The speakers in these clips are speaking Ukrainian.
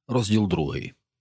Розділ 2.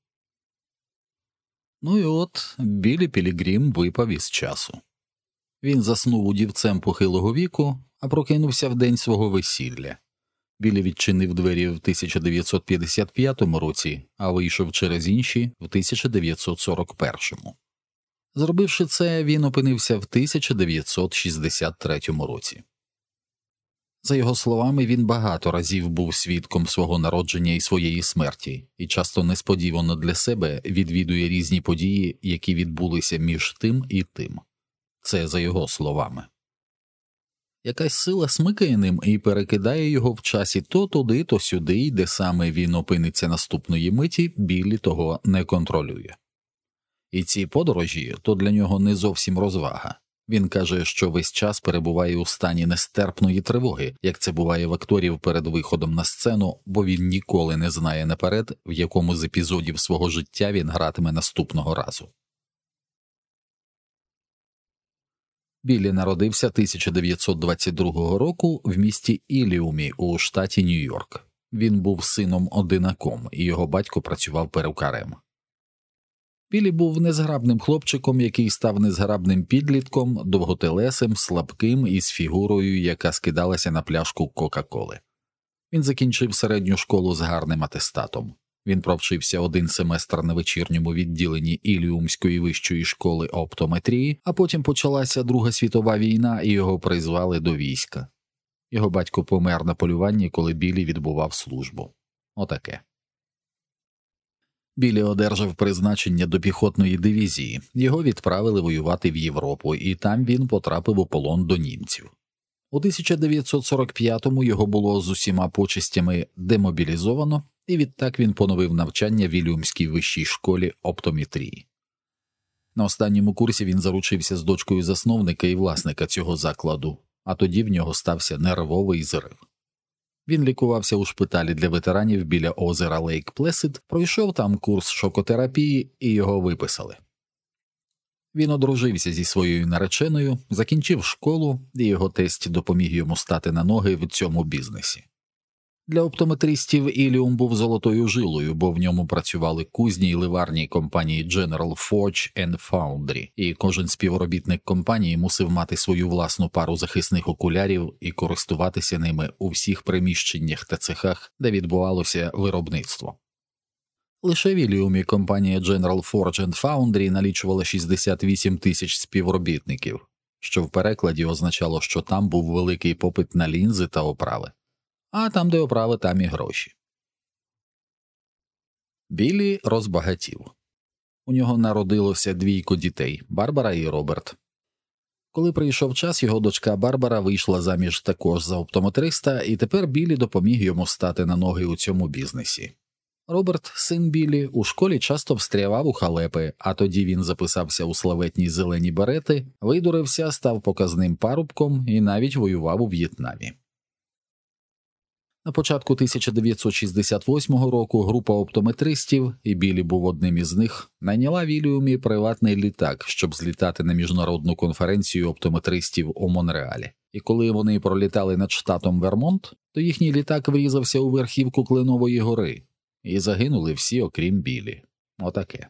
Ну і от Біллі Пілігрім випав із часу. Він заснув удівцем похилого віку, а прокинувся в день свого весілля. Біллі відчинив двері в 1955 році, а вийшов через інші в 1941. Зробивши це, він опинився в 1963 році. За його словами, він багато разів був свідком свого народження і своєї смерті, і часто несподівано для себе відвідує різні події, які відбулися між тим і тим. Це за його словами. Якась сила смикає ним і перекидає його в часі то туди, то сюди, і де саме він опиниться наступної миті, Біллі того не контролює. І ці подорожі – то для нього не зовсім розвага. Він каже, що весь час перебуває у стані нестерпної тривоги, як це буває в акторів перед виходом на сцену, бо він ніколи не знає наперед, в якому з епізодів свого життя він гратиме наступного разу. Біллі народився 1922 року в місті Ілліумі у штаті Нью-Йорк. Він був сином-одинаком, і його батько працював перукарем. Біллі був незграбним хлопчиком, який став незграбним підлітком, довготелесим, слабким і з фігурою, яка скидалася на пляшку Кока-Коли. Він закінчив середню школу з гарним атестатом. Він провчився 1 семестр на вечірньому відділенні Ілліумської вищої школи оптометрії, а потім почалася Друга світова війна і його призвали до війська. Його батько помер на полюванні, коли Біллі відбував службу. Отаке. Біллі одержав призначення до піхотної дивізії, його відправили воювати в Європу, і там він потрапив у полон до німців. У 1945-му його було з усіма почестями демобілізовано, і відтак він поновив навчання в Ілліумській вищій школі оптометрії. На останньому курсі він заручився з дочкою засновника і власника цього закладу, а тоді в нього стався нервовий зрив. Він лікувався у шпиталі для ветеранів біля озера Лейк-Плесид, пройшов там курс шокотерапії і його виписали. Він одружився зі своєю нареченою, закінчив школу, і його тесть допоміг йому стати на ноги в цьому бізнесі. Для оптометристів Ілліум був золотою жилою, бо в ньому працювали кузні й ливарні компанії General Forge and Foundry, і кожен співробітник компанії мусив мати свою власну пару захисних окулярів і користуватися ними у всіх приміщеннях та цехах, де відбувалося виробництво. Лише в Ілліумі компанія General Forge and Foundry налічувала 68 тисяч співробітників, що в перекладі означало, що там був великий попит на лінзи та оправи. А там, де оправи, там і гроші. Біллі розбагатів. У нього народилося 2 дітей – Барбара і Роберт. Коли прийшов час, його дочка Барбара вийшла заміж також за оптометриста, і тепер Біллі допоміг йому стати на ноги у цьому бізнесі. Роберт, син Біллі, у школі часто встрявав у халепи, а тоді він записався у славетні зелені берети, видурився, став показним парубком і навіть воював у В'єтнамі. На початку 1968 року група оптометристів, і Біллі був одним із них, найняла в Ілліумі приватний літак, щоб злітати на міжнародну конференцію оптометристів у Монреалі. І коли вони пролітали над штатом Вермонт, то їхній літак врізався у верхівку Кленової гори, і загинули всі, окрім Біллі. Отаке.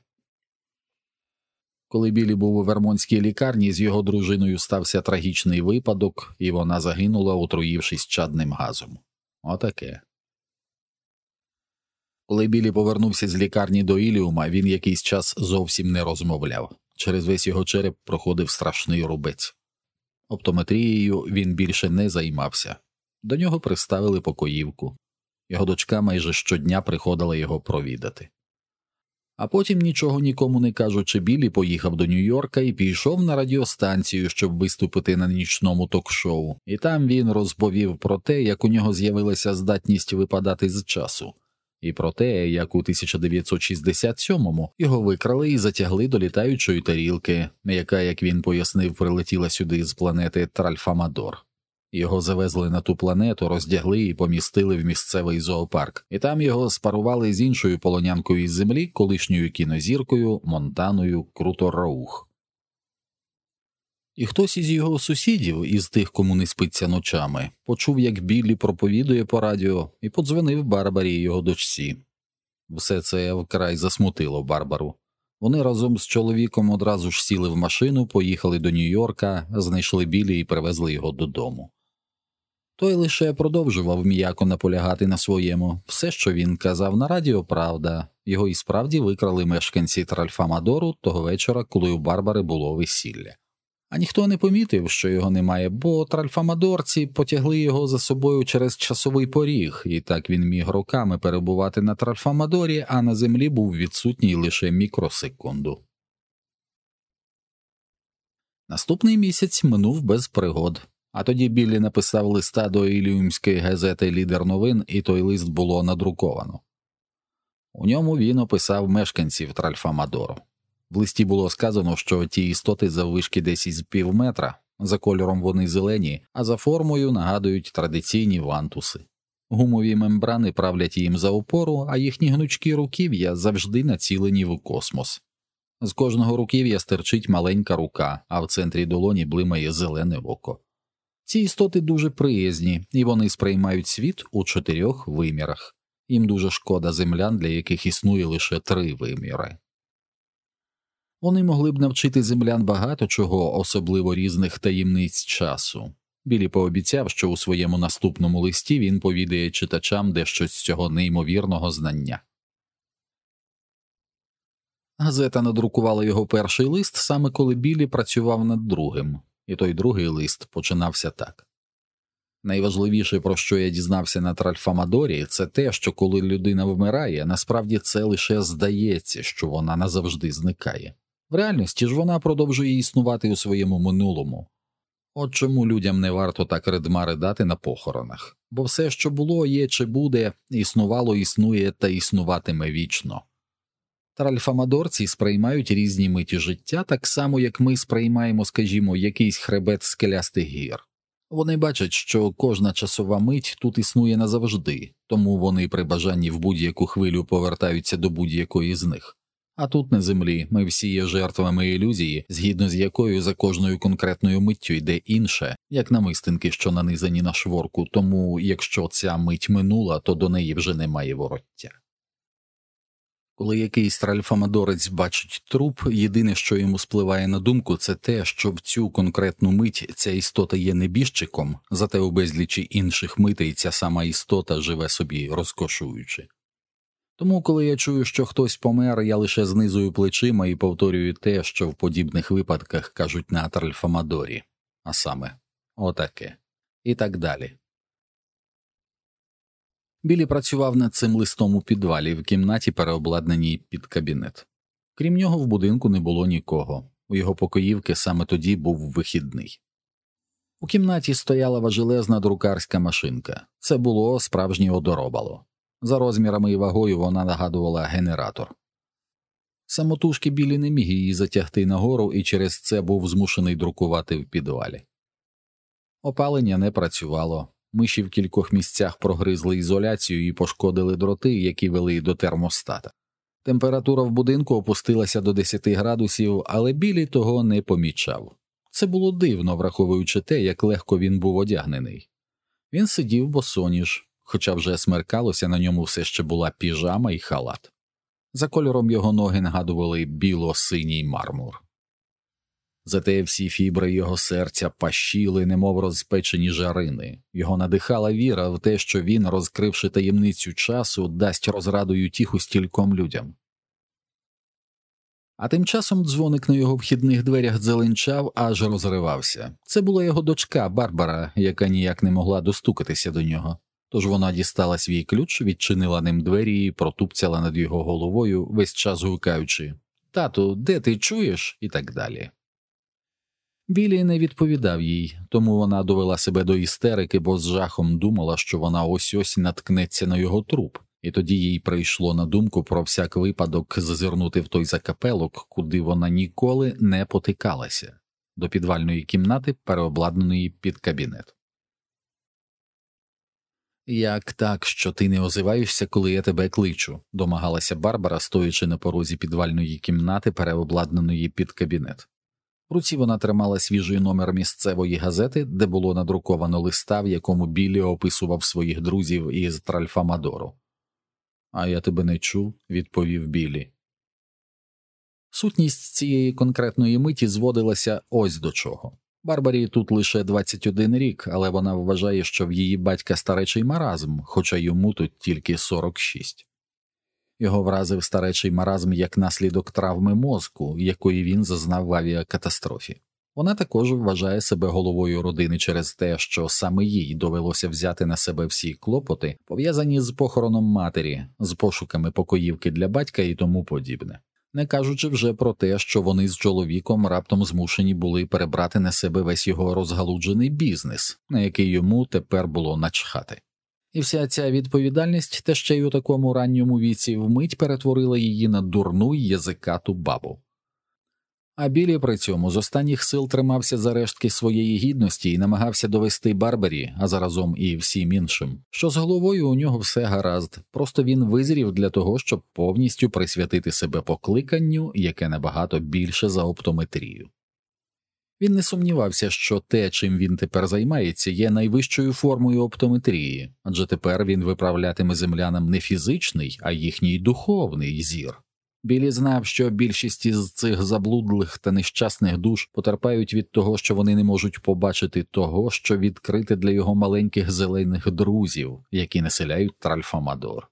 Коли Біллі був у вермонтській лікарні, з його дружиною стався трагічний випадок, і вона загинула, отруївшись чадним газом. Отаке. Коли Біллі повернувся з лікарні до Ілліума, він якийсь час зовсім не розмовляв. Через весь його череп проходив страшний рубець. Оптометрією він більше не займався. До нього приставили покоївку. Його дочка майже щодня приходила його провідати. А потім, нічого нікому не кажучи, Біллі поїхав до Нью-Йорка і пішов на радіостанцію, щоб виступити на нічному ток-шоу. І там він розповів про те, як у нього з'явилася здатність випадати з часу. І про те, як у 1967-му його викрали і затягли до літаючої тарілки, яка, як він пояснив, прилетіла сюди з планети Тральфамадор. Його завезли на ту планету, роздягли і помістили в місцевий зоопарк. І там його спарували з іншою полонянкою із землі, колишньою кінозіркою Монтаною Круто-Роух. І хтось із його сусідів, із тих, кому не спиться ночами, почув, як Біллі проповідує по радіо, і подзвонив Барбарі і його дочці. Все це вкрай засмутило Барбару. Вони разом з чоловіком одразу ж сіли в машину, поїхали до Нью-Йорка, знайшли Біллі і привезли його додому. Той лише продовжував м'яко наполягати на своєму. Все, що він казав на радіо, правда. Його і справді викрали мешканці Тральфамадору того вечора, коли у Барбари було весілля. А ніхто не помітив, що його немає, бо тральфамадорці потягли його за собою через часовий поріг, і так він міг роками перебувати на Тральфамадорі, а на землі був відсутній лише мікросекунду. Наступний місяць минув без пригод. А тоді Біллі написав листа до ілліумської газети «Лідер новин», і той лист було надруковано. У ньому він описав мешканців Тральфамадору. В листі було сказано, що ті істоти заввишки десь із півметра, за кольором вони зелені, а за формою нагадують традиційні вантуси. Гумові мембрани правлять їм за опору, а їхні гнучкі руків'я завжди націлені в космос. З кожного руків'я стирчить маленька рука, а в центрі долоні блимає зелене око. Ці істоти дуже приязні, і вони сприймають світ у 4 вимірах. Їм дуже шкода землян, для яких існує лише 3 виміри. Вони могли б навчити землян багато чого, особливо різних таємниць часу. Біллі пообіцяв, що у своєму наступному листі він повідає читачам дещо з цього неймовірного знання. Газета надрукувала його перший лист саме коли Біллі працював над другим, і той другий лист починався так. Найважливіше, про що я дізнався на Тральфамадорі, це те, що коли людина вмирає, насправді це лише здається, що вона назавжди зникає. В реальності ж вона продовжує існувати у своєму минулому. От чому людям не варто так ридма ридати на похоронах, бо все, що було, є чи буде, існувало, існує та існуватиме вічно. Тральфамадорці сприймають різні миті життя так само, як ми сприймаємо, скажімо, якийсь хребет скелястих гір. Вони бачать, що кожна часова мить тут існує назавжди, тому вони при бажанні в будь-яку хвилю повертаються до будь-якої з них. А тут на землі ми всі є жертвами ілюзії, згідно з якою за кожною конкретною миттю йде інша, як намистинки, що нанизані на шворку, тому якщо ця мить минула, то до неї вже немає вороття. Коли якийсь тральфамадорець бачить труп, єдине, що йому спливає на думку, це те, що в цю конкретну мить ця істота є небіжчиком, зате у безлічі інших митей ця сама істота живе собі розкошуючи. Тому, коли я чую, що хтось помер, я лише знизую плечима і повторюю те, що в подібних випадках кажуть на Тральфамадорі, а саме «отаке» і так далі. Біллі працював над цим листом у підвалі в кімнаті, переобладнаній під кабінет. Крім нього в будинку не було нікого, у його покоївки саме тоді був вихідний. У кімнаті стояла важелезна друкарська машинка, це було справжнє одоробало. За розмірами і вагою вона нагадувала генератор. Самотужки Біллі не міг її затягти нагору і через це був змушений друкувати в підвалі. Опалення не працювало. Миші в кількох місцях прогризли ізоляцію і пошкодили дроти, які вели до термостата. Температура в будинку опустилася до 10 градусів, але Біллі того не помічав. Це було дивно, враховуючи те, як легко він був одягнений. Він сидів босоніж, хоча вже смеркалося, на ньому все ще була піжама і халат. За кольором його ноги нагадували біло-синій мармур. Зате всі фібри його серця пащили, немов розпечені жарини. Його надихала віра в те, що він, розкривши таємницю часу, дасть розраду й утіху стільком людям. А тим часом дзвоник на його вхідних дверях дзеленчав, аж розривався. Це була його дочка Барбара, яка ніяк не могла достукатися до нього. Тож вона дістала свій ключ, відчинила ним двері і протупцяла над його головою, весь час гукаючи «Тату, де ти чуєш?» і так далі. Біллі не відповідав їй, тому вона довела себе до істерики, бо з жахом думала, що вона ось-ось наткнеться на його труп, і тоді їй прийшло на думку про всяк випадок зазирнути в той закапелок, куди вона ніколи не потикалася, до підвальної кімнати, переобладнаної під кабінет. «Як так, що ти не озиваєшся, коли я тебе кличу?» – домагалася Барбара, стоячи на порозі підвальної кімнати, переобладнаної під кабінет. В руці вона тримала свіжий номер місцевої газети, де було надруковано листа, в якому Біллі описував своїх друзів із Тральфамадору. «А я тебе не чув», – відповів Біллі. Сутність цієї конкретної миті зводилася ось до чого. Барбарі тут лише 21 рік, але вона вважає, що в її батька старечий маразм, хоча йому тут тільки 46. Його вразив старечий маразм як наслідок травми мозку, якої він зазнав в авіакатастрофі. Вона також вважає себе головою родини через те, що саме їй довелося взяти на себе всі клопоти, пов'язані з похороном матері, з пошуками покоївки для батька і тому подібне. Не кажучи вже про те, що вони з чоловіком раптом змушені були перебрати на себе весь його розгалуджений бізнес, на який йому тепер було начхати. І вся ця відповідальність, та ще й у такому ранньому віці, вмить перетворила її на дурну й язикату бабу. А Біллі при цьому з останніх сил тримався за рештки своєї гідності і намагався довести Барбарі, а заразом і всім іншим, що з головою у нього все гаразд, просто він визрів для того, щоб повністю присвятити себе покликанню, яке набагато більше за оптометрію. Він не сумнівався, що те, чим він тепер займається, є найвищою формою оптометрії, адже тепер він виправлятиме землянам не фізичний, а їхній духовний зір. Біллі знав, що більшість із цих заблудлих та нещасних душ потерпають від того, що вони не можуть побачити того, що відкрите для його маленьких зелених друзів, які населяють Тральфамадор.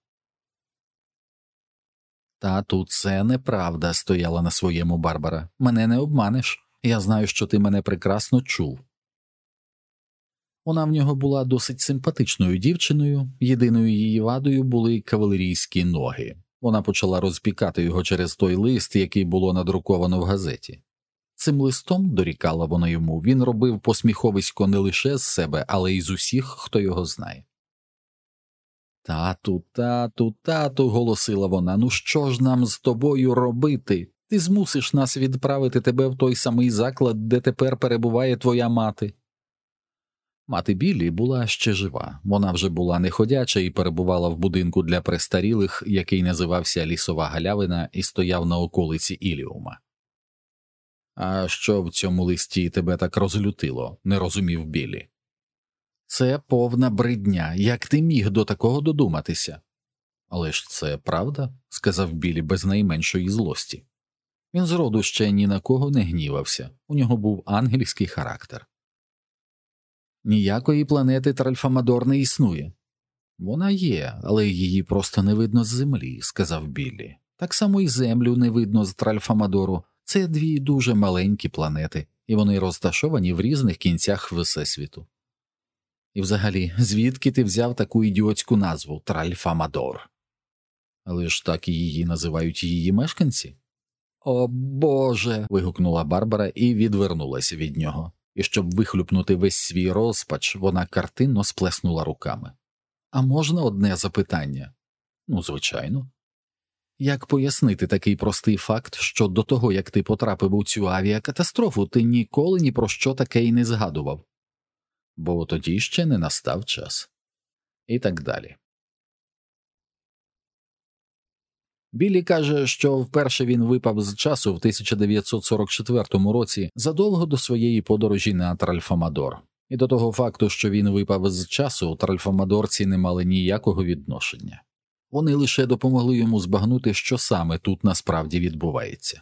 «Тату, це неправда», – стояла на своєму Барбара. «Мене не обманеш. Я знаю, що ти мене прекрасно чув». Вона в нього була досить симпатичною дівчиною, єдиною її вадою були кавалерійські ноги. Вона почала розпікати його через той лист, який було надруковано в газеті. Цим листом, дорікала вона йому, він робив посміховисько не лише з себе, але й з усіх, хто його знає. «Тату, тату, тату», – голосила вона, – «ну що ж нам з тобою робити? Ти змусиш нас відправити тебе в той самий заклад, де тепер перебуває твоя мати». Мати Біллі була ще жива, вона вже була неходяча і перебувала в будинку для престарілих, який називався Лісова галявина і стояв на околиці Іліума. «А що в цьому листі тебе так розлютило?» – не розумів Біллі. «Це повна бридня, як ти міг до такого додуматися?» «Але ж це правда», – сказав Біллі без найменшої злості. Він зроду ще ні на кого не гнівався, у нього був ангельський характер. «Ніякої планети Тральфамадор не існує». «Вона є, але її просто не видно з землі», – сказав Біллі. «Так само і землю не видно з Тральфамадору. Це дві дуже маленькі планети, і вони розташовані в різних кінцях Всесвіту. І взагалі, звідки ти взяв таку ідіотську назву – Тральфамадор?» «Але ж так і її називають її мешканці». «О, Боже!» – вигукнула Барбара і відвернулася від нього. І щоб вихлюпнути весь свій розпач, вона картинно сплеснула руками. «А можна одне запитання?» «Ну, звичайно». «Як пояснити такий простий факт, що до того, як ти потрапив у цю авіакатастрофу, ти ніколи ні про що таке й не згадував?» «Бо тоді ще не настав час». І так далі. Біллі каже, що вперше він випав з часу в 1944 році задовго до своєї подорожі на Тральфамадор. І до того факту, що він випав з часу, тральфамадорці не мали ніякого відношення. Вони лише допомогли йому збагнути, що саме тут насправді відбувається.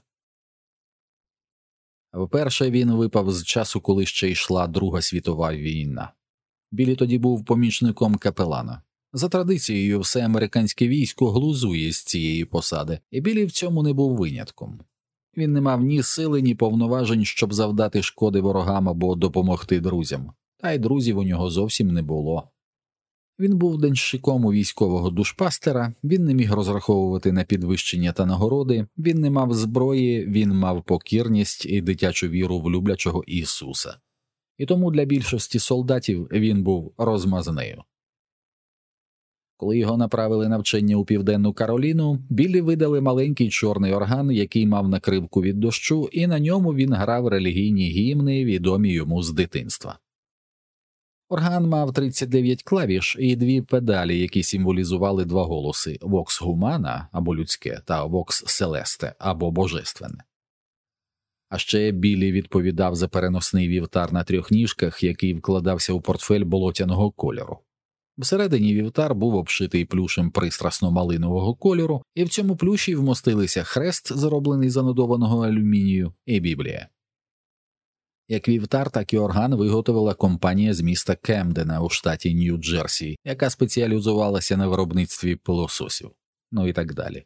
Вперше він випав з часу, коли ще йшла Друга світова війна. Біллі тоді був помічником капелана. За традицією, все американське військо глузує з цієї посади, і Біллі в цьому не був винятком. Він не мав ні сили, ні повноважень, щоб завдати шкоди ворогам або допомогти друзям, та й друзів у нього зовсім не було. Він був денщиком у військового душпастера, він не міг розраховувати на підвищення та нагороди, він не мав зброї, він мав покірність і дитячу віру в люблячого Ісуса. І тому для більшості солдатів він був розмазнею. Коли його направили на вчення у Південну Кароліну, Біллі видали маленький чорний орган, який мав накривку від дощу, і на ньому він грав релігійні гімни, відомі йому з дитинства. Орган мав 39 клавіш і дві педалі, які символізували два голоси – «Vox Humana» або людське та «Vox Celeste» або божественне. А ще Біллі відповідав за переносний вівтар на трьох ніжках, який вкладався у портфель болотяного кольору. Всередині вівтар був обшитий плюшем пристрасно-малинового кольору, і в цьому плюші вмостилися хрест, зроблений з анодованого алюмінію, і Біблія. Як вівтар, так і орган виготовила компанія з міста Кемдена у штаті Нью-Джерсі, яка спеціалізувалася на виробництві пилососів. Ну і так далі.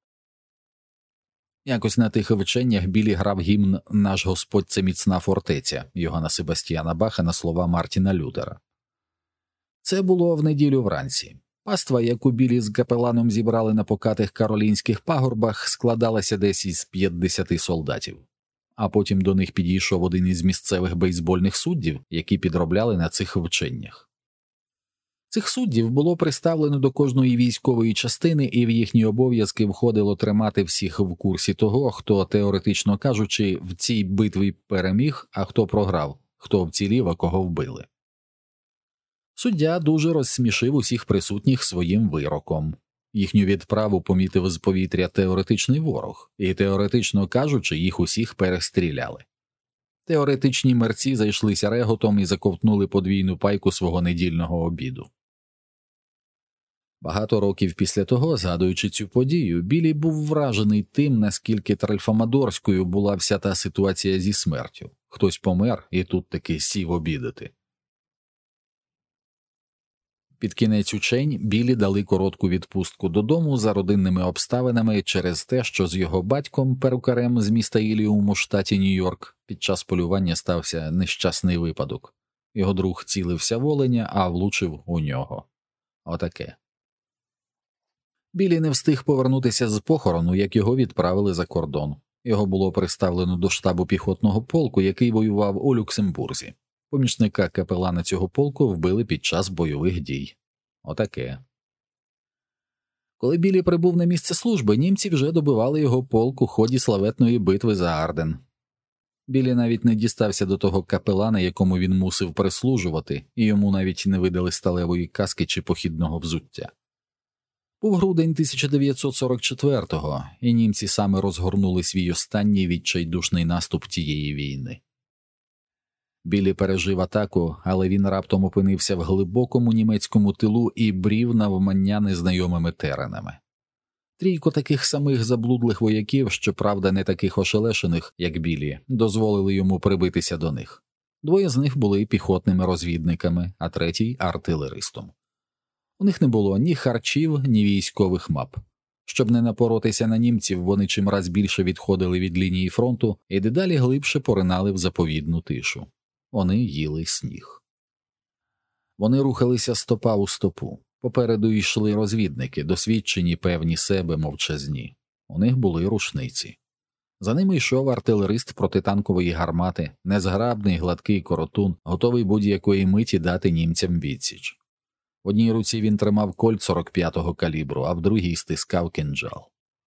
Якось на тих вченнях Білі грав гімн «Наш Господь – це міцна фортеця» Йоганна Себастьяна Баха на слова Мартіна Лютера. Це було в неділю вранці. Паства, яку Білі з капеланом зібрали на покатих каролінських пагорбах, складалася десь із 50 солдатів. А потім до них підійшов один із місцевих бейсбольних суддів, які підробляли на цих вченнях. Цих суддів було приставлено до кожної військової частини, і в їхні обов'язки входило тримати всіх в курсі того, хто, теоретично кажучи, в цій битві переміг, а хто програв, хто вцілів, а кого вбили. Суддя дуже розсмішив усіх присутніх своїм вироком. Їхню відправу помітив з повітря теоретичний ворог, і, теоретично кажучи, їх усіх перестріляли. Теоретичні мерці зайшлися реготом і заковтнули подвійну пайку свого недільного обіду. Багато років після того, згадуючи цю подію, Білі був вражений тим, наскільки тральфамадорською була вся та ситуація зі смертю. Хтось помер, і тут таки сів обідати. Під кінець учень Білі дали коротку відпустку додому за родинними обставинами через те, що з його батьком, перукарем з міста Іліум у штаті Нью-Йорк, під час полювання стався нещасний випадок. Його друг цілився в оленя, а влучив у нього. Отаке. Білі не встиг повернутися з похорону, як його відправили за кордон. Його було приставлено до штабу піхотного полку, який воював у Люксембурзі. Помічника капелана цього полку вбили під час бойових дій. Отаке. Коли Білі прибув на місце служби, німці вже добивали його полк у ході славетної битви за Арден. Білі навіть не дістався до того капелана, якому він мусив прислужувати, і йому навіть не видали сталевої каски чи похідного взуття. Був грудень 1944-го, і німці саме розгорнули свій останній відчайдушний наступ тієї війни. Білі пережив атаку, але він раптом опинився в глибокому німецькому тилу і брів навмання незнайомими теренами. Трійко таких самих заблудлих вояків, щоправда не таких ошелешених, як Білі, дозволили йому прибитися до них. Двоє з них були піхотними розвідниками, а третій – артилеристом. У них не було ні харчів, ні військових мап. Щоб не напоротися на німців, вони чимраз більше відходили від лінії фронту і дедалі глибше поринали в заповідну тишу. Вони їли сніг. Вони рухалися стопа у стопу. Попереду йшли розвідники, досвідчені, певні себе, мовчазні. У них були рушниці. За ними йшов артилерист протитанкової гармати, незграбний, гладкий коротун, готовий будь-якої миті дати німцям відсіч. В одній руці він тримав кольт 45-го калібру, а в другій стискав кинджал.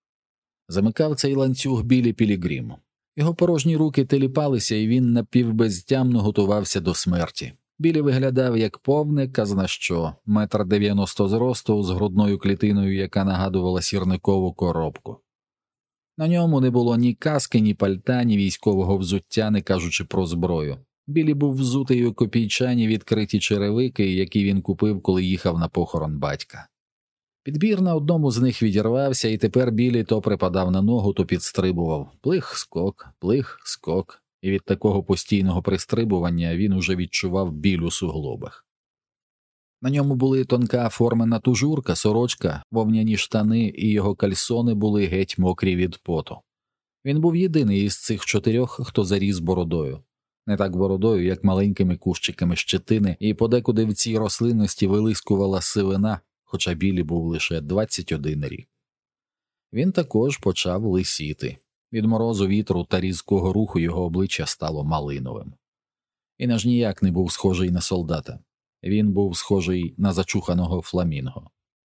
Замикав цей ланцюг Білі Пілігрім. Його порожні руки теліпалися, і він напівбезтямно готувався до смерті. Білі виглядав як повне казнащо, 1,90 м зросту, з грудною клітиною, яка нагадувала сірникову коробку. На ньому не було ні каски, ні пальта, ні військового взуття, не кажучи про зброю. Білі був взутий у копійчані відкриті черевики, які він купив, коли їхав на похорон батька. Підбір на одному з них відірвався, і тепер Білі то припадав на ногу, то підстрибував. Плих, скок. І від такого постійного пристрибування він уже відчував біль у суглобах. На ньому були тонка формена тужурка, сорочка, вовняні штани, і його кальсони були геть мокрі від поту. Він був єдиний із цих 4, хто заріс бородою. Не так бородою, як маленькими кущиками щетини, і подекуди в цій рослинності вилискувала сивина, хоча Білі був лише 21 рік. Він також почав лисіти. Від морозу, вітру та різкого руху його обличчя стало малиновим. Він аж ніяк не був схожий на солдата. Він був схожий на зачуханого фламінго.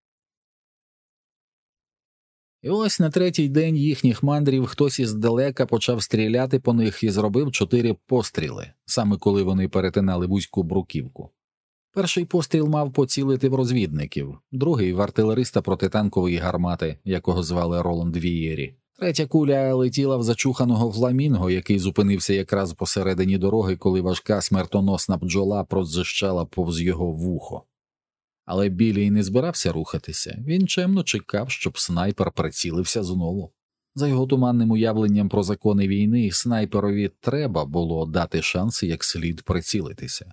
І ось на 3-й день їхніх мандрів хтось іздалека почав стріляти по них і зробив 4 постріли, саме коли вони перетинали вузьку бруківку. Перший постріл мав поцілити в розвідників, другий – в артилериста протитанкової гармати, якого звали Роланд Вієрі. Третя куля летіла в зачуханого фламінго, який зупинився якраз посередині дороги, коли важка смертоносна бджола прозжищала повз його вухо. Але Біллі й не збирався рухатися, він чемно чекав, щоб снайпер прицілився знову. За його туманним уявленням про закони війни, снайперові треба було дати шанс як слід прицілитися.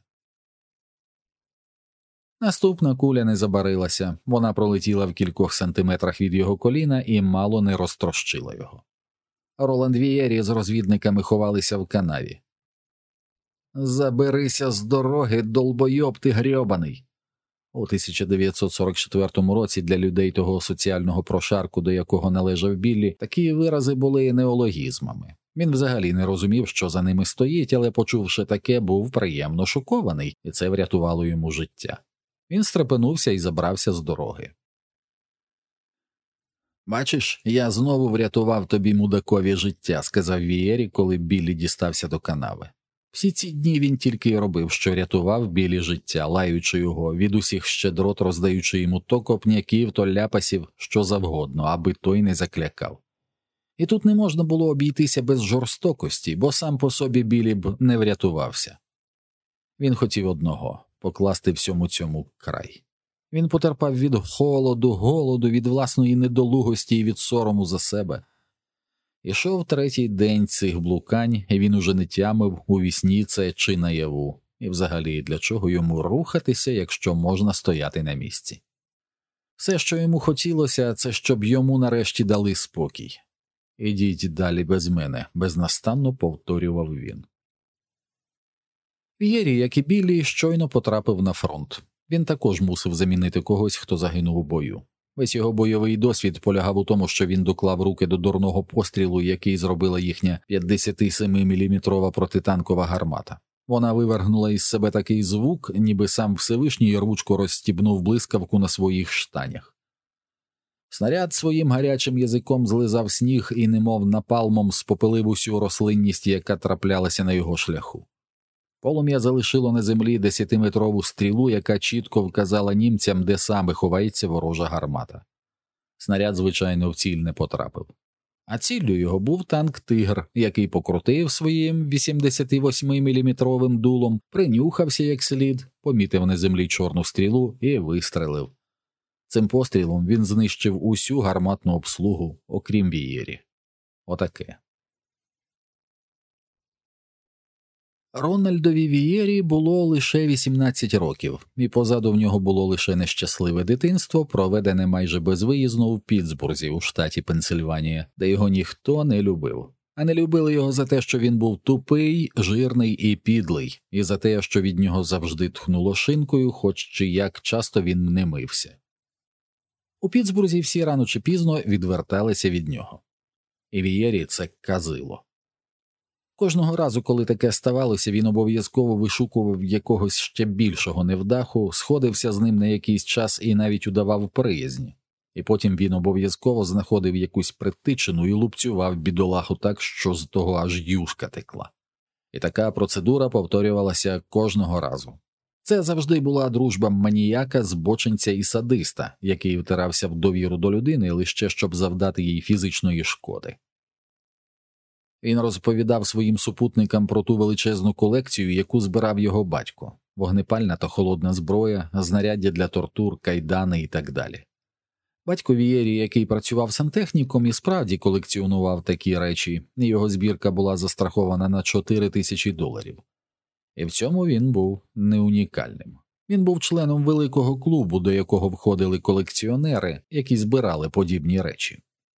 Наступна куля не забарилася, вона пролетіла в кількох сантиметрах від його коліна і мало не розтрощила його. Роланд Вієрі з розвідниками ховалися в канаві. «Заберися з дороги, долбойоб ти грьобаний!» У 1944 році для людей того соціального прошарку, до якого належав Біллі, такі вирази були неологізмами. Він взагалі не розумів, що за ними стоїть, але, почувши таке, був приємно шокований, і це врятувало йому життя. Він стрепенувся і забрався з дороги. «Бачиш, я знову врятував тобі, мудакові, життя», – сказав Вієрі, коли Біллі дістався до канави. Всі ці дні він тільки й робив, що рятував Біллі життя, лаючи його, від усіх щедрот роздаючи йому то копняків, то ляпасів, що завгодно, аби той не заклякав. І тут не можна було обійтися без жорстокості, бо сам по собі Біллі б не врятувався. Він хотів одного – покласти всьому цьому край. Він потерпав від холоду, голоду, від власної недолугості і від сорому за себе. Ішов третій день цих блукань, і він уже не тямив, у вісні це чи наяву, і взагалі для чого йому рухатися, якщо можна стояти на місці. Все, що йому хотілося, це щоб йому нарешті дали спокій. «Ідіть далі без мене», – безнастанно повторював він. Вієрі, як і Біллі, щойно потрапив на фронт. Він також мусив замінити когось, хто загинув у бою. Весь його бойовий досвід полягав у тому, що він доклав руки до дурного пострілу, який зробила їхня 57-мм протитанкова гармата. Вона вивергнула із себе такий звук, ніби сам Всевишній рвучко розстібнув блискавку на своїх штанях. Снаряд своїм гарячим язиком злизав сніг і немов напалмом спопилив усю рослинність, яка траплялася на його шляху. Полум'я залишило на землі 10-метрову стрілу, яка чітко вказала німцям, де саме ховається ворожа гармата. Снаряд, звичайно, в ціль не потрапив. А ціллю його був танк «Тигр», який покрутив своїм 88-мм дулом, принюхався як слід, помітив на землі чорну стрілу і вистрелив. Цим пострілом він знищив усю гарматну обслугу, окрім Вієрі. Отаке. Рональдові Вієрі було лише 18 років, і позаду в нього було лише нещасливе дитинство, проведене майже безвиїзно у Пітсбурзі, у штаті Пенсильванія, де його ніхто не любив. А не любили його за те, що він був тупий, жирний і підлий, і за те, що від нього завжди тхнуло шинкою, хоч чи як часто він не мився. У Пітсбурзі всі рано чи пізно відверталися від нього. І Вієрі це казило. Кожного разу, коли таке ставалося, він обов'язково вишукував якогось ще більшого невдаху, сходився з ним на якийсь час і навіть удавав приязнь. І потім він обов'язково знаходив якусь притичину і лупцював бідолаху так, що з того аж юшка текла. І така процедура повторювалася кожного разу. Це завжди була дружба маніяка, збочинця і садиста, який втирався в довіру до людини лише щоб завдати їй фізичної шкоди. Він розповідав своїм супутникам про ту величезну колекцію, яку збирав його батько – вогнепальна та холодна зброя, знаряддя для тортур, кайдани і так далі. Батько Вієрі, який працював сантехніком, і справді колекціонував такі речі, і його збірка була застрахована на $4000. І в цьому він був не унікальним. Він був членом великого клубу, до якого входили колекціонери, які збирали подібні речі.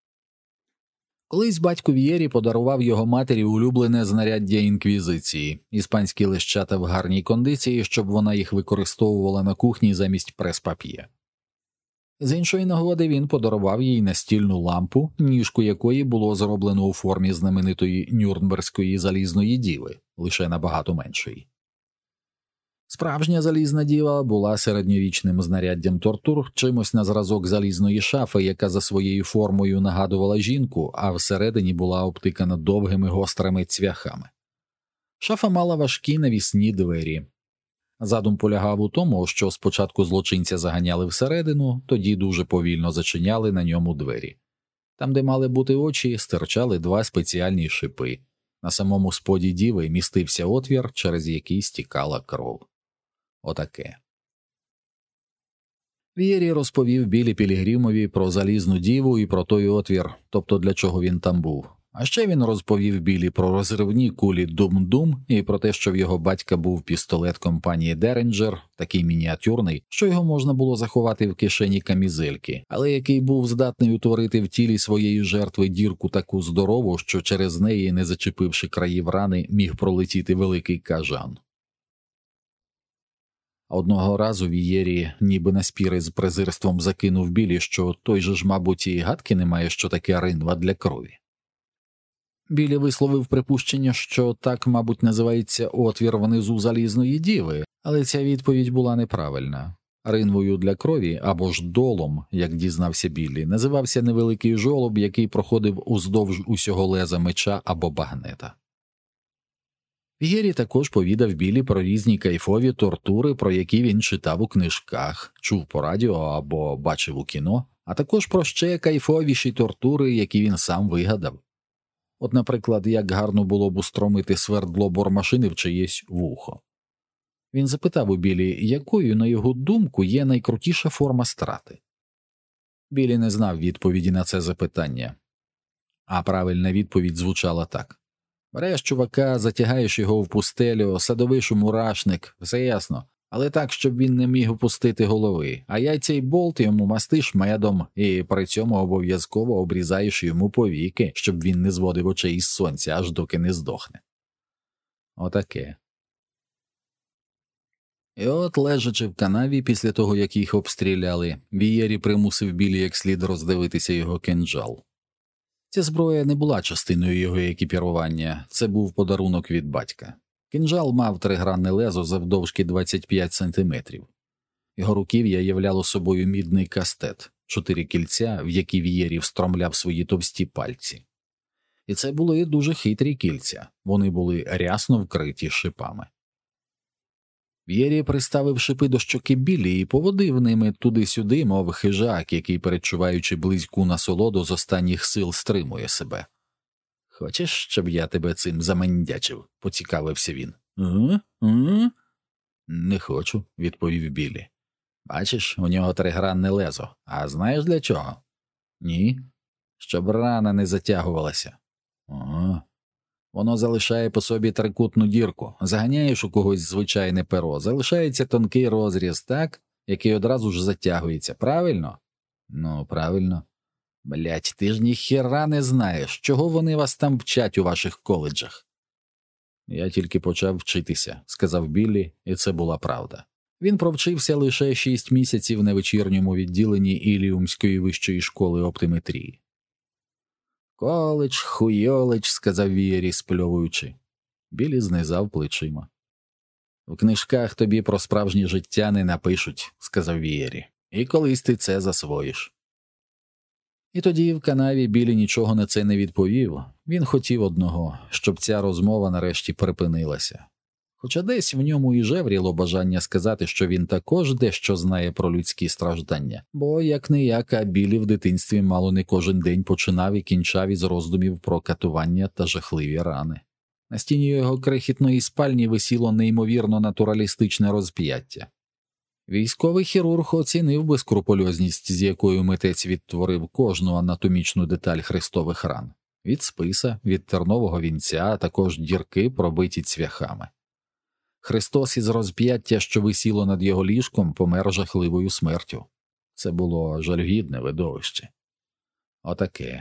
Колись батько Вієрі подарував його матері улюблене знаряддя інквізиції – іспанські лещата в гарній кондиції, щоб вона їх використовувала на кухні замість прес-пап'є. З іншої нагоди він подарував їй настільну лампу, ніжку якої було зроблено у формі знаменитої Нюрнберзької залізної діви, лише набагато меншої. Справжня залізна діва була середньовічним знаряддям тортур, чимось на зразок залізної шафи, яка за своєю формою нагадувала жінку, а всередині була обтикана довгими гострими цвяхами. Шафа мала важкі навісні двері. Задум полягав у тому, що спочатку злочинця заганяли всередину, тоді дуже повільно зачиняли на ньому двері. Там, де мали бути очі, стирчали два спеціальні шипи. На самому споді діви містився отвір, через який стікала кров. Отаке. Вієрі розповів Білі Пілігримові про залізну діву і про той отвір, тобто для чого він там був. А ще він розповів Білі про розривні кулі Дум-Дум і про те, що в його батька був пістолет компанії Деренджер, такий мініатюрний, що його можна було заховати в кишені камізельки, але який був здатний утворити в тілі своєї жертви дірку таку здорову, що через неї, не зачепивши країв рани, міг пролетіти великий кажан. Одного разу Вієрі ніби на спіри з презирством закинув Білі, що той же ж, мабуть, і гадки не має, що таке ринва для крові. Білі висловив припущення, що так, мабуть, називається отвір внизу залізної діви, але ця відповідь була неправильна. Ринвою для крові, або ж долом, як дізнався Білі, називався невеликий жолоб, який проходив уздовж усього леза меча або багнета. Вієрі також повідав Білі про різні кайфові тортури, про які він читав у книжках, чув по радіо або бачив у кіно, а також про ще кайфовіші тортури, які він сам вигадав. От, наприклад, як гарно було б устромити свердло бормашини в чиєсь вухо. Він запитав у Білі, якою, на його думку, є найкрутіша форма страти. Білі не знав відповіді на це запитання, а правильна відповідь звучала так. Береш чувака, затягаєш його в пустелю, садовиш у мурашник, все ясно, але так, щоб він не міг опустити голови, а яйця й болт йому мастиш медом і при цьому обов'язково обрізаєш йому повіки, щоб він не зводив очей із сонця, аж доки не здохне. Отаке. І от, лежачи в канаві після того, як їх обстріляли, Вієрі примусив Білі як слід роздивитися його кинджал. Ця зброя не була частиною його екіпірування, це був подарунок від батька. Кинджал мав тригранне лезо завдовжки 25 сантиметрів. Його руків'я являло собою мідний кастет, 4 кільця, в які Вієрі встромляв свої товсті пальці. І це були дуже хитрі кільця, вони були рясно вкриті шипами. Вієрі приставив шипи до щоки Білі і поводив ними туди-сюди, мов хижак, який, перечуваючи близьку насолоду, з останніх сил стримує себе. «Хочеш, щоб я тебе цим замендячив?» – поцікавився він. «Не хочу», – відповів Білі. «Бачиш, у нього тригранне лезо. А знаєш для чого?» «Ні». «Щоб рана не затягувалася». «Ага». Воно залишає по собі трикутну дірку. Заганяєш у когось звичайне перо, залишається тонкий розріз, так, який одразу ж затягується. Правильно? Ну, правильно. Блять, ти ж ніхіра не знаєш, чого вони вас там вчать у ваших коледжах. Я тільки почав вчитися, сказав Біллі, і це була правда. Він провчився лише 6 місяців на вечірньому відділенні Іліумської вищої школи оптиметрії. «Коледж, хуйоледж», – сказав Вієрі, спльовуючи. Біллі знизав плечима. «В книжках тобі про справжнє життя не напишуть», – сказав Вієрі, – «і колись ти це засвоїш». І тоді в канаві Біллі нічого на це не відповів. Він хотів одного, щоб ця розмова нарешті припинилася. Хоча десь в ньому і жевріло бажання сказати, що він також дещо знає про людські страждання, бо як-не-як, а Біллі в дитинстві мало не кожен день починав і кінчав із роздумів про катування та жахливі рани. На стіні його крихітної спальні висіло неймовірно натуралістичне розп'яття. Військовий хірург оцінив би скрупульозність, з якою митець відтворив кожну анатомічну деталь хрестових ран. Від списа, від тернового вінця, а також дірки, пробиті цвяхами. Христос із розп'яття, що висіло над його ліжком, помер жахливою смертю. Це було жалюгідне видовище. Отаке.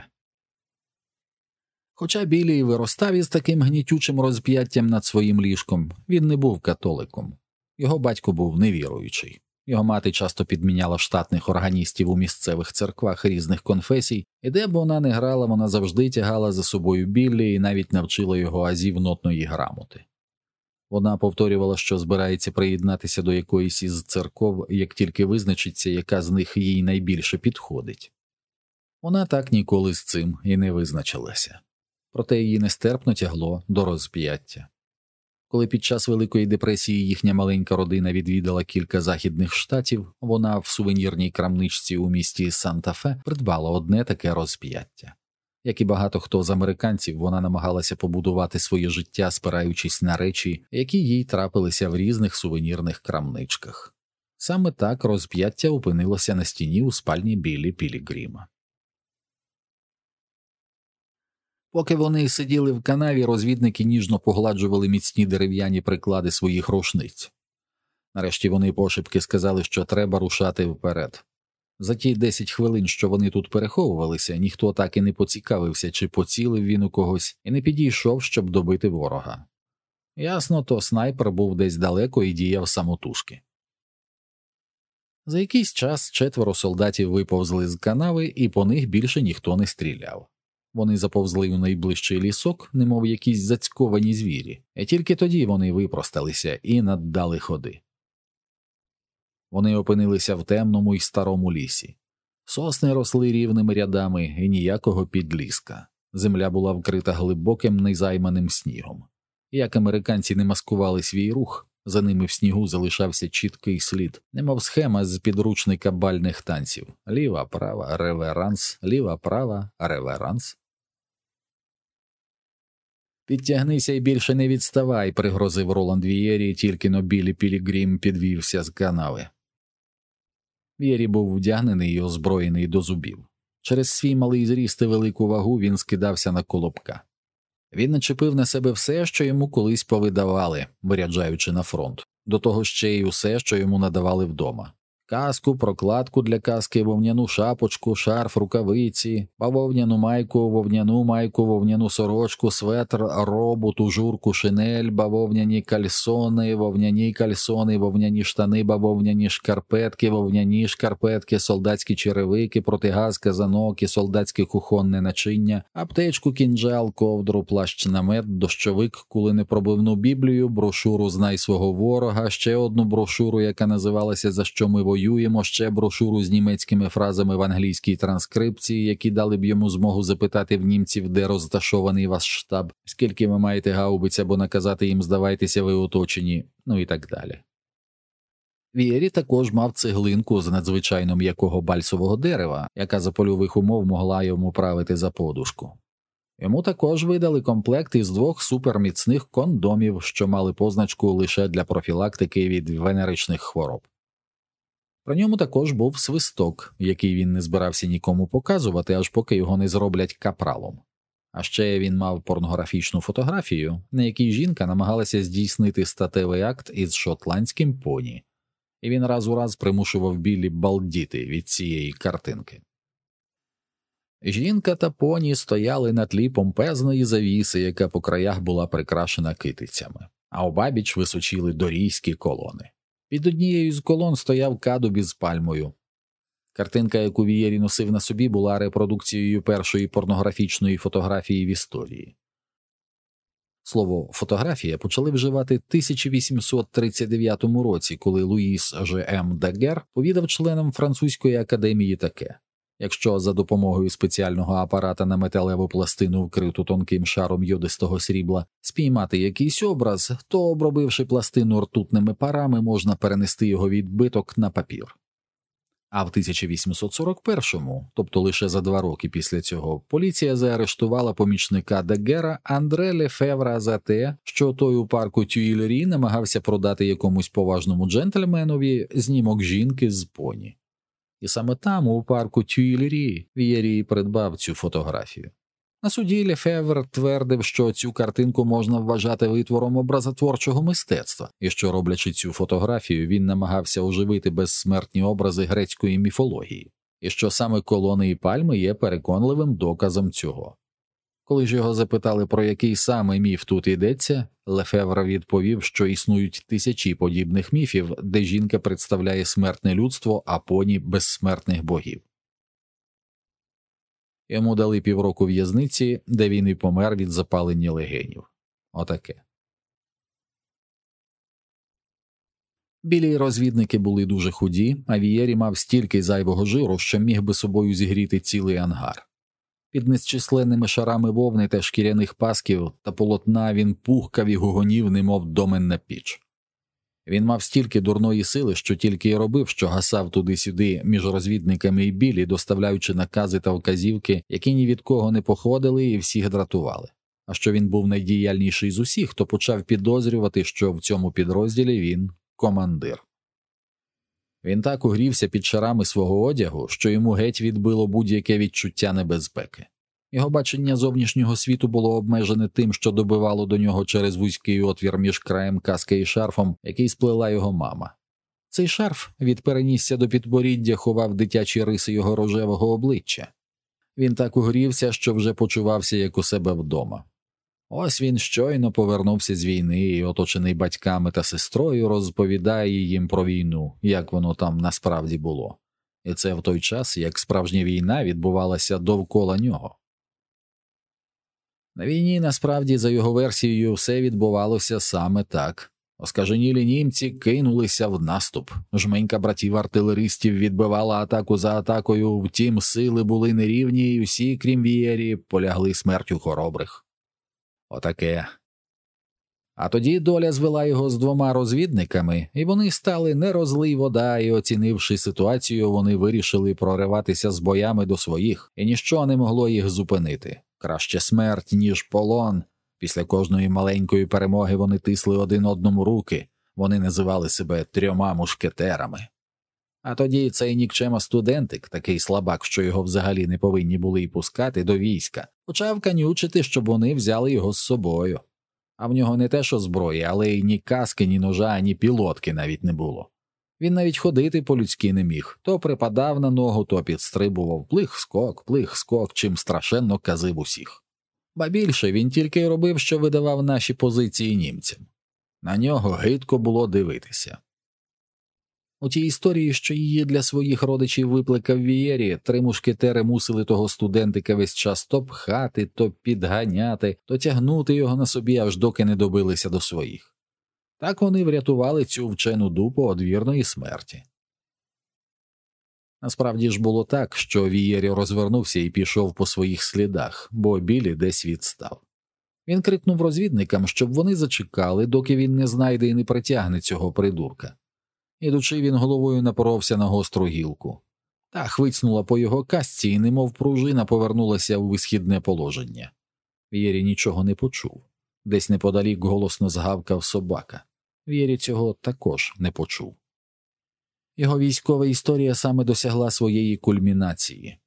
Хоча Біллі виростав із таким гнітючим розп'яттям над своїм ліжком, він не був католиком. Його батько був невіруючий. Його мати часто підміняла штатних органістів у місцевих церквах різних конфесій, і де б вона не грала, вона завжди тягала за собою Біллі і навіть навчила його азів нотної грамоти. Вона повторювала, що збирається приєднатися до якоїсь із церков, як тільки визначиться, яка з них їй найбільше підходить. Вона так ніколи з цим і не визначилася. Проте її нестерпно тягло до розп'яття. Коли під час Великої депресії їхня маленька родина відвідала кілька західних штатів, вона в сувенірній крамничці у місті Санта-Фе придбала одне таке розп'яття. Як і багато хто з американців, вона намагалася побудувати своє життя, спираючись на речі, які їй трапилися в різних сувенірних крамничках. Саме так розп'яття опинилося на стіні у спальні Біллі Пілігрима. Поки вони сиділи в канаві, розвідники ніжно погладжували міцні дерев'яні приклади своїх рушниць. Нарешті вони пошепки сказали, що треба рушати вперед. За ті 10 хвилин, що вони тут переховувалися, ніхто так і не поцікавився, чи поцілив він у когось, і не підійшов, щоб добити ворога. Ясно, то снайпер був десь далеко і діяв самотужки. За якийсь час 4 солдатів виповзли з канави, і по них більше ніхто не стріляв. Вони заповзли у найближчий лісок, немов якісь зацьковані звірі, і тільки тоді вони випросталися і наддали ходи. Вони опинилися в темному й старому лісі. Сосни росли рівними рядами і ніякого підліска. Земля була вкрита глибоким незайманим снігом. Як американці не маскували свій рух, за ними в снігу залишався чіткий слід, немов схема з підручника бальних танців. Ліва-права, реверанс, ліва-права, реверанс. «Підтягнися і більше не відставай», – пригрозив Роланд Вієрі, тільки-но Біллі Пілігрім підвівся з канави. Вієрі був вдягнений і озброєний до зубів. Через свій малий зріст і велику вагу він скидався на колобка. Він начепив на себе все, що йому колись повидавали, виряджаючи на фронт, до того ще й усе, що йому надавали вдома. Каску, прокладку для каски, вовняну шапочку, шарф, рукавиці, бавовняну майку, вовняну сорочку, светр, робу, тужурку, шинель, бавовняні кальсони, вовняні штани, бавовняні шкарпетки, солдатські черевики, протигаз, казанок, солдатське кухонне начиння, аптечку, кінжал, ковдру, плащ-намет, дощовик, куленепробивну біблію, брошуру «Знай свого ворога», ще одну брошуру, яка називалася «За що ми воюємо», ще брошуру з німецькими фразами в англійській транскрипції, які дали б йому змогу запитати в німців, де розташований ваш штаб, скільки ви маєте гаубиць, або наказати їм «здавайтеся, ви оточені», ну і так далі. Вієрі також мав цеглинку з надзвичайно м'якого бальсового дерева, яка за польових умов могла йому правити за подушку. Йому також видали комплект із 2 суперміцних кондомів, що мали позначку лише для профілактики від венеричних хвороб. Про ньому також був свисток, який він не збирався нікому показувати, аж поки його не зроблять капралом. А ще він мав порнографічну фотографію, на якій жінка намагалася здійснити статевий акт із шотландським поні, і він раз у раз примушував Біллі балдіти від цієї картинки. Жінка та поні стояли на тлі помпезної завіси, яка по краях була прикрашена китицями, а обабіч височили дорійські колони. Під однією з колон стояв кадуб із пальмою. Картинка, яку Вієрі носив на собі, була репродукцією першої порнографічної фотографії в історії. Слово «фотографія» почали вживати в 1839 році, коли Луїс Ж.М. Дагер повідав членам французької академії таке: якщо за допомогою спеціального апарата на металеву пластину, вкриту тонким шаром йодистого срібла, спіймати якийсь образ, то, обробивши пластину ртутними парами, можна перенести його відбиток на папір. А в 1841-му, тобто лише за 2 роки після цього, поліція заарештувала помічника Дагера Андре Лефевра за те, що той у парку Тюїлері намагався продати якомусь поважному джентльменові знімок жінки з поні. І саме там, у парку Тюїлері, Вієрі придбав цю фотографію. На суді Лефевр твердив, що цю картинку можна вважати витвором образотворчого мистецтва, і що, роблячи цю фотографію, він намагався оживити безсмертні образи грецької міфології, і що саме колони і пальми є переконливим доказом цього. Коли ж його запитали, про який саме міф тут йдеться, Лефевр відповів, що існують тисячі подібних міфів, де жінка представляє смертне людство, а поні – безсмертних богів. Йому дали 1,5 року в'язниці, де він і помер від запалення легенів. Отаке. Білі розвідники були дуже худі, а Вієрі мав стільки зайвого жиру, що міг би собою зігріти цілий ангар. Під незчисленними шарами вовни та шкіряних пасків та полотна він пухкав і гугонів, немов доменна піч. Він мав стільки дурної сили, що тільки й робив, що гасав туди-сюди між розвідниками і Білі, доставляючи накази та вказівки, які ні від кого не походили і всіх дратували. А що він був найдіяльніший з усіх, то почав підозрювати, що в цьому підрозділі він командир. Він так угрівся під шарами свого одягу, що йому геть відбило будь-яке відчуття небезпеки. Його бачення зовнішнього світу було обмежене тим, що добивало до нього через вузький отвір між краєм каски і шарфом, який сплела його мама. Цей шарф від перенісся до підборіддя ховав дитячі риси його рожевого обличчя. Він так угрівся, що вже почувався як у себе вдома. Ось він щойно повернувся з війни і, оточений батьками та сестрою, розповідає їм про війну, як воно там насправді було. І це в той час, як справжня війна відбувалася довкола нього. На війні, насправді, за його версією, все відбувалося саме так. Оскаженілі німці кинулися в наступ. Жменька братів-артилеристів відбивала атаку за атакою, втім сили були нерівні, і всі, крім Вієрі, полягли смертю хоробрих. Отаке. А тоді доля звела його з двома розвідниками, і вони стали не розлий вода, і, оцінивши ситуацію, вони вирішили прориватися з боями до своїх, і ніщо не могло їх зупинити. Краще смерть, ніж полон. Після кожної маленької перемоги вони тисли один одному руки, вони називали себе 3 мушкетерами. А тоді цей нікчема студентик, такий слабак, що його взагалі не повинні були й пускати до війська, почав канючити, щоб вони взяли його з собою. А в нього не те що зброї, але й ні каски, ні ножа, ні пілотки навіть не було. Він навіть ходити по-людськи не міг, то припадав на ногу, то підстрибував плих-скок, чим страшенно казив усіх. Ба більше, він тільки й робив, що видавав наші позиції німцям. На нього гидко було дивитися. У тій історії, що її для своїх родичів випликав Вієрі, 3 мушкетери мусили того студентика весь час то пхати, то підганяти, то тягнути його на собі, аж доки не добилися до своїх. Так вони врятували цю вчену дупу від вірної смерті. Насправді ж було так, що Вієрі розвернувся і пішов по своїх слідах, бо Білі десь відстав. Він крикнув розвідникам, щоб вони зачекали, доки він не знайде і не притягне цього придурка. Ідучи, він головою напоровся на гостру гілку. Та хвицнула по його касці і немов пружина повернулася у висхідне положення. Вієрі нічого не почув. Десь неподалік голосно згавкав собака. Вієрі цього також не почув. Його військова історія саме досягла своєї кульмінації.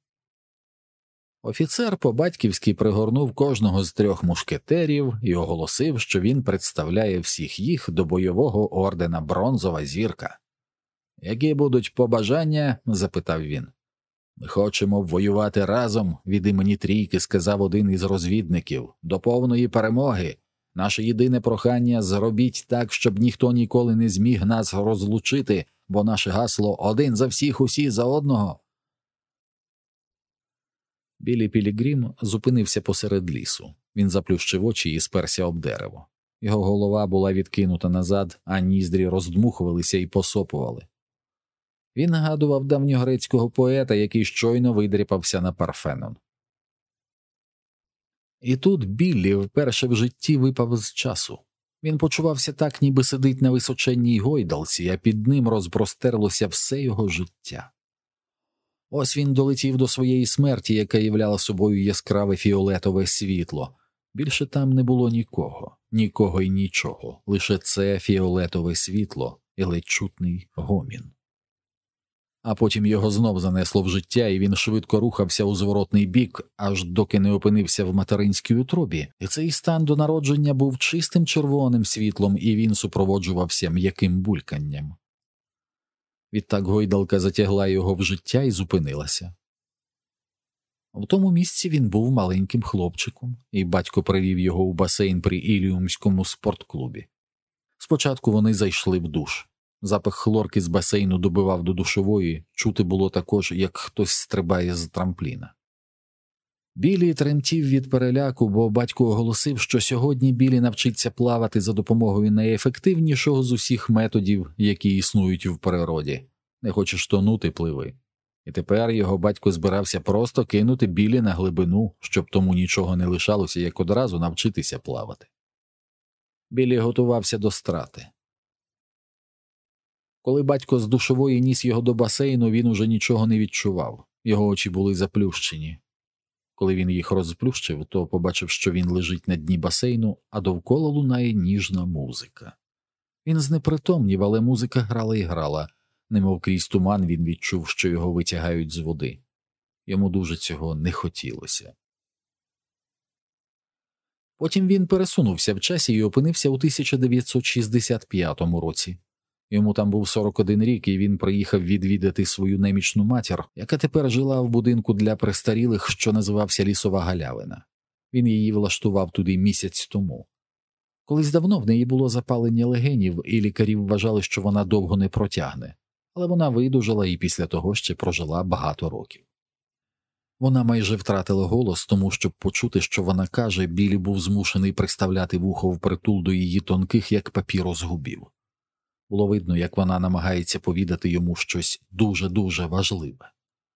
Офіцер по-батьківськи пригорнув кожного з 3 мушкетерів і оголосив, що він представляє всіх їх до бойового ордена «Бронзова зірка». «Які будуть побажання?» – запитав він. «Ми хочемо воювати разом», – від імені трійки сказав один із розвідників, – «до повної перемоги. Наше єдине прохання – зробіть так, щоб ніхто ніколи не зміг нас розлучити, бо наше гасло «один за всіх, усі за одного». Білі Пілігрім зупинився посеред лісу. Він заплющив очі і сперся об дерево. Його голова була відкинута назад, а ніздрі роздмухувалися і посопували. Він нагадував давньогрецького поета, який щойно видряпався на Парфенон. І тут Біллі вперше в житті випав з часу. Він почувався так, ніби сидить на височенній гойдалці, а під ним розпростерлося все його життя. Ось він долетів до своєї смерті, яка являла собою яскраве фіолетове світло. Більше там не було нікого і нічого, лише це фіолетове світло і ледь чутний гомін. А потім його знов занесло в життя, і він швидко рухався у зворотний бік, аж доки не опинився в материнській утробі, і цей стан до народження був чистим червоним світлом, і він супроводжувався м'яким бульканням. Відтак гойдалка затягла його в життя і зупинилася. В тому місці він був маленьким хлопчиком, і батько привів його у басейн при Іліумському спортклубі. Спочатку вони зайшли в душ. Запах хлорки з басейну добивав до душової, чути було також, як хтось стрибає з трампліна. Білі тремтів від переляку, бо батько оголосив, що сьогодні Білі навчиться плавати за допомогою найефективнішого з усіх методів, які існують в природі. Не хочеш тонути – пливи. І тепер його батько збирався просто кинути Білі на глибину, щоб тому нічого не лишалося, як одразу навчитися плавати. Білі готувався до страти. Коли батько з душової ніс його до басейну, він уже нічого не відчував, його очі були заплющені. Коли він їх розплющив, то побачив, що він лежить на дні басейну, а довкола лунає ніжна музика. Він знепритомнів, але музика грала і грала. Немов крізь туман він відчув, що його витягають з води. Йому дуже цього не хотілося. Потім він пересунувся в часі і опинився у 1965 році. Йому там був 41 рік, і він приїхав відвідати свою немічну матір, яка тепер жила в будинку для престарілих, що називався Лісова галявина. Він її влаштував туди місяць тому. Колись давно в неї було запалення легенів, і лікарі вважали, що вона довго не протягне. Але вона видужала і після того ще прожила багато років. Вона майже втратила голос, тому щоб почути, що вона каже, Біллі був змушений приставляти вухо впритул до її тонких, як папірос, губів. Було видно, як вона намагається повідати йому щось дуже-дуже важливе.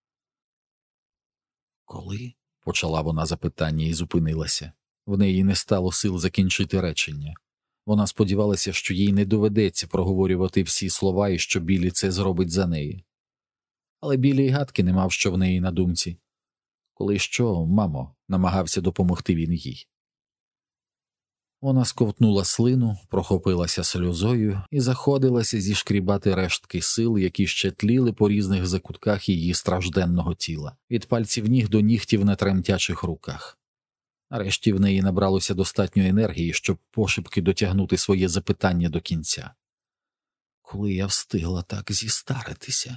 «Коли?» – почала вона запитання і зупинилася. В неї не стало сил закінчити речення. Вона сподівалася, що їй не доведеться проговорювати всі слова і що Біллі це зробить за неї. Але Біллі й гадки не мав, що в неї на думці. «Коли що, мамо?» – намагався допомогти він їй. Вона сковтнула слину, прохопилася сльозою і заходилася зішкрібати рештки сил, які ще тліли по різних закутках її стражденного тіла, від пальців ніг до нігтів на тремтячих руках. Нарешті в неї набралося достатньо енергії, щоб пошепки дотягнути своє запитання до кінця. «Коли я встигла так зістаритися?»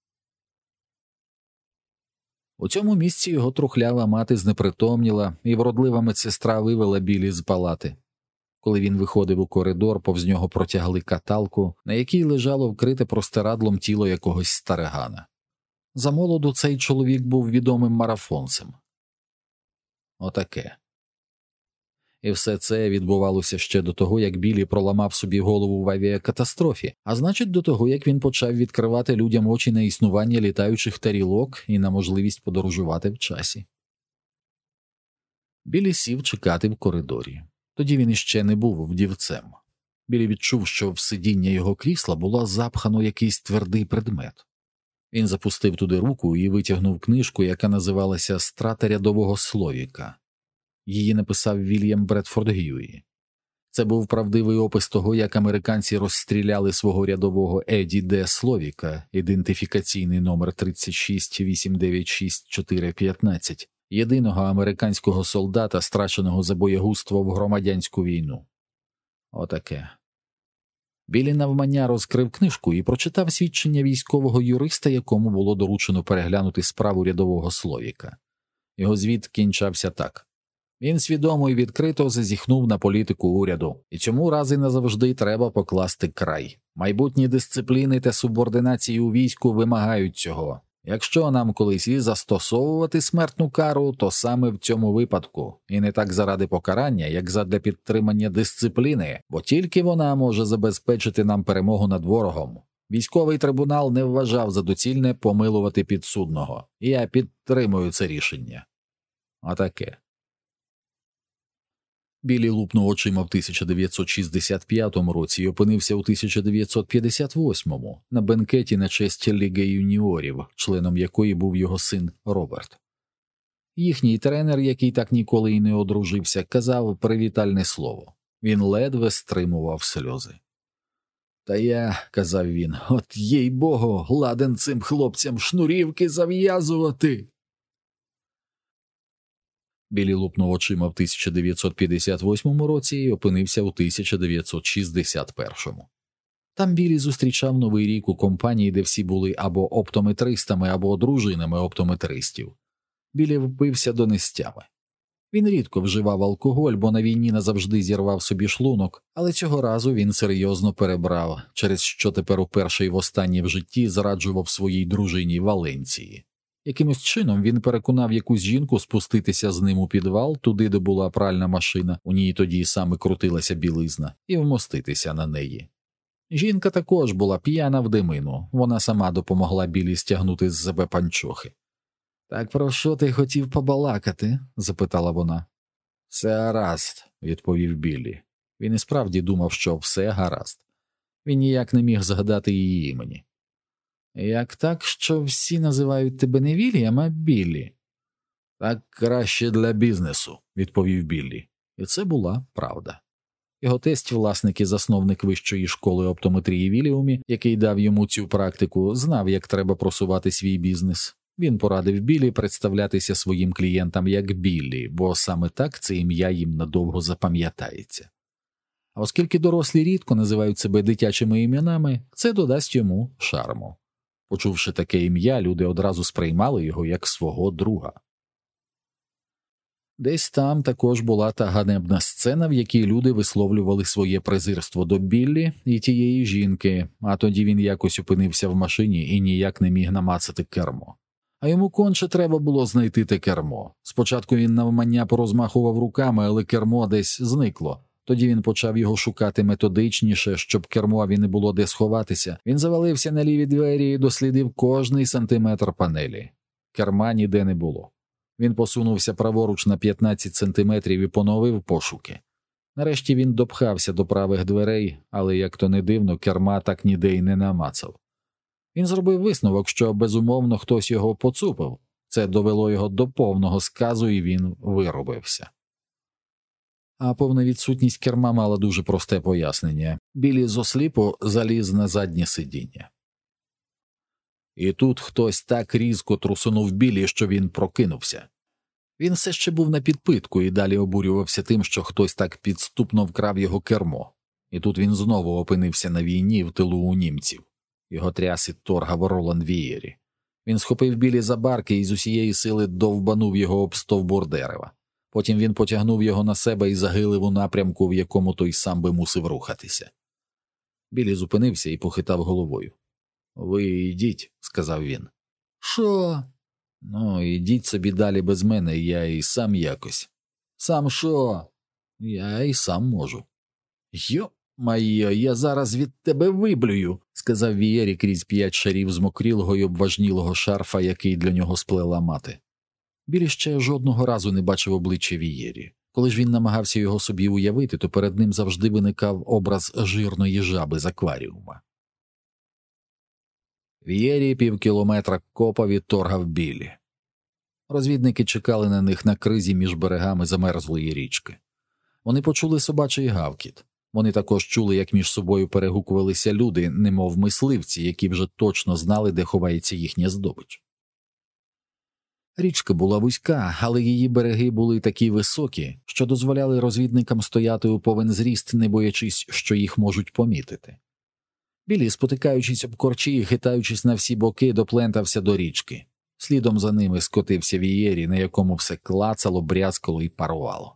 У цьому місці його трухлява мати знепритомніла, і вродлива медсестра вивела Біллі з палати. Коли він виходив у коридор, повз нього протягли каталку, на якій лежало вкрите простирадлом тіло якогось старигана. Замолоду цей чоловік був відомим марафонцем. Отаке. І все це відбувалося ще до того, як Біллі проламав собі голову в авіакатастрофі, а значить до того, як він почав відкривати людям очі на існування літаючих тарілок і на можливість подорожувати в часі. Біллі сів чекати в коридорі. Тоді він іще не був вдівцем. Біллі відчув, що в сидіння його крісла було запхано якийсь твердий предмет. Він запустив туди руку і витягнув книжку, яка називалася «Страта рядового словіка». Її написав Вільям Бредфорд Гьюї. Це був правдивий опис того, як американці розстріляли свого рядового Еді Д. Словіка, ідентифікаційний номер 36896-415, єдиного американського солдата, страченого за боягузтво в громадянську війну. Отаке. Біллі навмання розкрив книжку і прочитав свідчення військового юриста, якому було доручено переглянути справу рядового Словіка. Його звіт кінчався так. Він свідомо і відкрито зазіхнув на політику уряду, і цьому раз і назавжди треба покласти край. Майбутні дисципліни та субординації у війську вимагають цього. Якщо нам колись і застосовувати смертну кару, то саме в цьому випадку, і не так заради покарання, як задля підтримання дисципліни, бо тільки вона може забезпечити нам перемогу над ворогом. Військовий трибунал не вважав за доцільне помилувати підсудного, і я підтримую це рішення. Отаке. Біллі лупнув очима в 1965 році і опинився у 1958 на бенкеті на честь Ліги юніорів, членом якої був його син Роберт. Їхній тренер, який так ніколи й не одружився, казав привітальне слово. Він ледве стримував сльози. «Та я, – казав він, – от їй-богу, ладен цим хлопцям шнурівки зав'язувати!» Біллі лупнув очима в 1958 році і опинився у 1961. Там Біллі зустрічав Новий рік у компанії, де всі були або оптометристами, або дружинами оптометристів. Біллі впився до нестями. Він рідко вживав алкоголь, бо на війні назавжди зірвав собі шлунок, але цього разу він серйозно перебрав, через що тепер уперше й востаннє в житті зраджував своїй дружині Валенції. Якимось чином він переконав якусь жінку спуститися з ним у підвал, туди, де була пральна машина, у ній тоді саме крутилася білизна, і вмоститися на неї. Жінка також була п'яна в димину, вона сама допомогла Біллі стягнути з себе панчохи. «Так про що ти хотів побалакати?» – запитала вона. «Все гаразд», – відповів Біллі. Він і справді думав, що все гаразд. Він ніяк не міг згадати її імені. «Як так, що всі називають тебе не Вільям, а Біллі?» «Так краще для бізнесу», – відповів Біллі. І це була правда. Його тесть, власник і засновник вищої школи оптометрії Віліумі, який дав йому цю практику, знав, як треба просувати свій бізнес. Він порадив Біллі представлятися своїм клієнтам як Біллі, бо саме так це ім'я їм надовго запам'ятається. А оскільки дорослі рідко називають себе дитячими іменами, це додасть йому шарму. Почувши таке ім'я, люди одразу сприймали його як свого друга. Десь там також була та ганебна сцена, в якій люди висловлювали своє презирство до Біллі і тієї жінки, а тоді він якось опинився в машині і ніяк не міг намацати кермо. А йому конче треба було знайти те кермо. Спочатку він навмання порозмахував руками, але кермо десь зникло. Тоді він почав його шукати методичніше, щоб кермові не було де сховатися. Він завалився на ліві двері і дослідив кожний сантиметр панелі. Керма ніде не було. Він посунувся праворуч на 15 сантиметрів і поновив пошуки. Нарешті він допхався до правих дверей, але, як то не дивно, керма так ніде й не намацав. Він зробив висновок, що, безумовно, хтось його поцупив. Це довело його до повного сказу, і він виробився. А повна відсутність керма мала дуже просте пояснення. Біллі зосліпо заліз на заднє сидіння. І тут хтось так різко трусунув Біллі, що він прокинувся. Він все ще був на підпитку і далі обурювався тим, що хтось так підступно вкрав його кермо. І тут він знову опинився на війні в тилу у німців. Його тряс і торгав Роланд Вієрі. Він схопив Біллі за барки і з усієї сили довбанув його об стовбур дерева. Потім він потягнув його на себе і загилив у напрямку, в якому той сам би мусив рухатися. Біллі зупинився і похитав головою. «Ви йдіть», – сказав він. «Що?» «Ну, йдіть собі далі без мене, я і сам якось». «Сам що?» «Я і сам можу». «Йо-майо, я зараз від тебе виблюю», – сказав Вієрі крізь 5 шарів змокрілого й обважнілого шарфа, який для нього сплела мати. Біллі ще жодного разу не бачив обличчя Вієрі. Коли ж він намагався його собі уявити, то перед ним завжди виникав образ жирної жаби з акваріума. Вієрі півкілометра копав і торгав Біллі. Розвідники чекали на них на кризі між берегами замерзлої річки. Вони почули собачий гавкіт. Вони також чули, як між собою перегукувалися люди, немов мисливці, які вже точно знали, де ховається їхня здобич. Річка була вузька, але її береги були такі високі, що дозволяли розвідникам стояти у повен зріст, не боячись, що їх можуть помітити. Біллі, спотикаючись об корчі і хитаючись на всі боки, доплентався до річки. Слідом за ними скотився Вієрі, на якому все клацало, брязкало і парувало.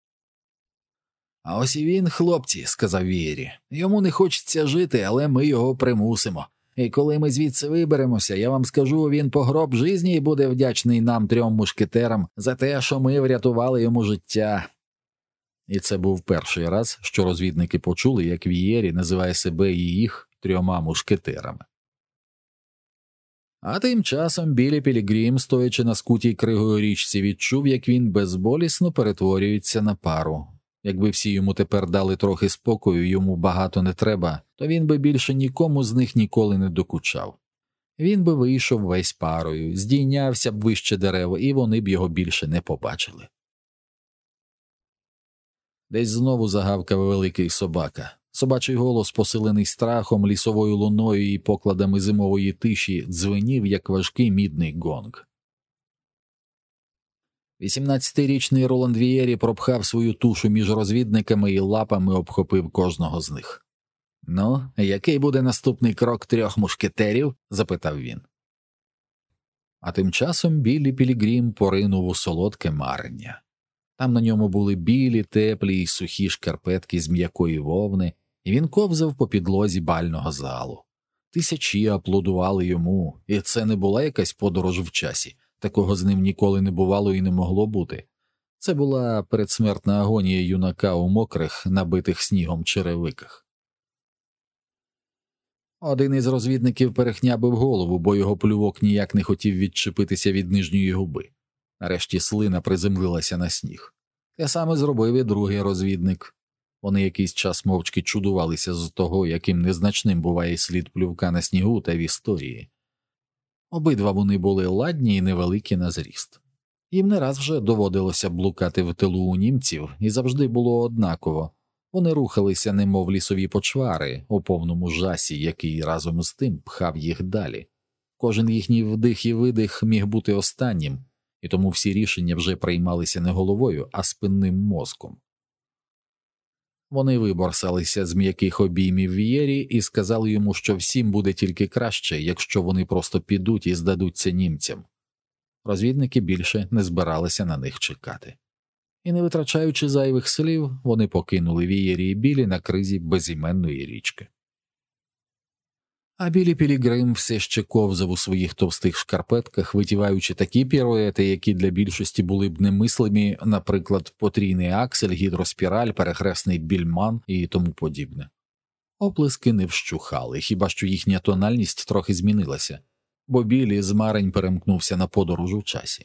«А ось і він, хлопці», – сказав Вієрі. «Йому не хочеться жити, але ми його примусимо. І коли ми звідси виберемося, я вам скажу, він по гроб жизні і буде вдячний нам 3 мушкетерам за те, що ми врятували йому життя». І це був перший раз, що розвідники почули, як Вієрі називає себе і їх 3 мушкетерами. А тим часом Біллі Пілігрім, стоячи на скутій кригою річці, відчув, як він безболісно перетворюється на пару. Якби всі йому тепер дали трохи спокою, йому багато не треба, то він би більше нікому з них ніколи не докучав. Він би вийшов весь парою, здійнявся б вище дерева, і вони б його більше не побачили. Десь знову загавкав великий собака. Собачий голос, посилений страхом, лісовою луною і покладами зимової тиші, дзвенів, як важкий мідний гонг. 18-річний Роланд Вієрі пропхав свою тушу між розвідниками і лапами обхопив кожного з них. «Ну, який буде наступний крок 3 мушкетерів?» – запитав він. А тим часом Біллі Пілігрім поринув у солодке марення. Там на ньому були білі, теплі й сухі шкарпетки з м'якої вовни, і він ковзав по підлозі бального залу. Тисячі аплодували йому, і це не була якась подорож в часі. Такого з ним ніколи не бувало і не могло бути. Це була передсмертна агонія юнака у мокрих, набитих снігом черевиках. Один із розвідників перехнябив голову, бо його плювок ніяк не хотів відчепитися від нижньої губи. Нарешті слина приземлилася на сніг. Те саме зробив і другий розвідник. Вони якийсь час мовчки чудувалися з того, яким незначним буває слід плювка на снігу та в історії. Обидва вони були ладні і невеликі на зріст. Їм не раз вже доводилося блукати в тилу у німців, і завжди було однаково. Вони рухалися, немов лісові почвари, у повному жасі, який разом з тим пхав їх далі. Кожен їхній вдих і видих міг бути останнім, і тому всі рішення вже приймалися не головою, а спинним мозком. Вони виборсалися з м'яких обіймів Вієрі і сказали йому, що всім буде тільки краще, якщо вони просто підуть і здадуться німцям. Розвідники більше не збиралися на них чекати. І не витрачаючи зайвих слів, вони покинули Вієрі і Білі на кризі безіменної річки. А Білі Пілігрим все ще ковзав у своїх товстих шкарпетках, витіваючи такі піруети, які для більшості були б немислимі, наприклад, потрійний аксель, гідроспіраль, перехресний більман і тому подібне. Оплески не вщухали, хіба що їхня тональність трохи змінилася, бо Білі з марень перемкнувся на подорож у часі.